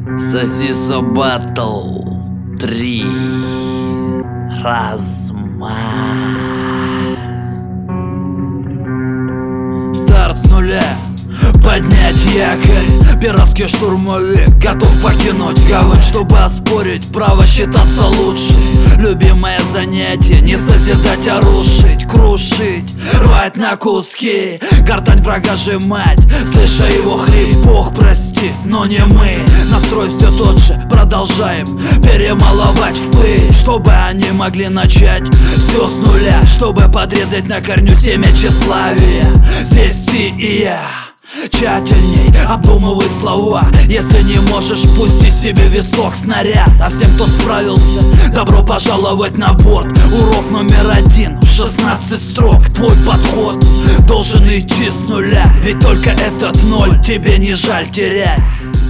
Сосисо Батл 3. Размах. Старт с нуля. Поднять якорь, пиратский штурмовик готов покинуть гавань, чтобы оспорить право считаться лучше. Любимое занятие — не созидать, а рушить, крушить, рвать на куски, гортань врага сжимать, слыша его хрип. Бог простит, но не мы. Настрой все тот же, продолжаем перемалывать в пыль, чтобы они могли начать все с нуля, чтобы подрезать на корню семя тщеславия. Здесь ты и я. Тщательней обдумывай слова. Если не можешь, пусти себе висок снаряд. А всем, кто справился, добро пожаловать на борт. Урок номер 1 в 16 строк. Твой подход должен идти с нуля, ведь только этот ноль тебе не жаль терять.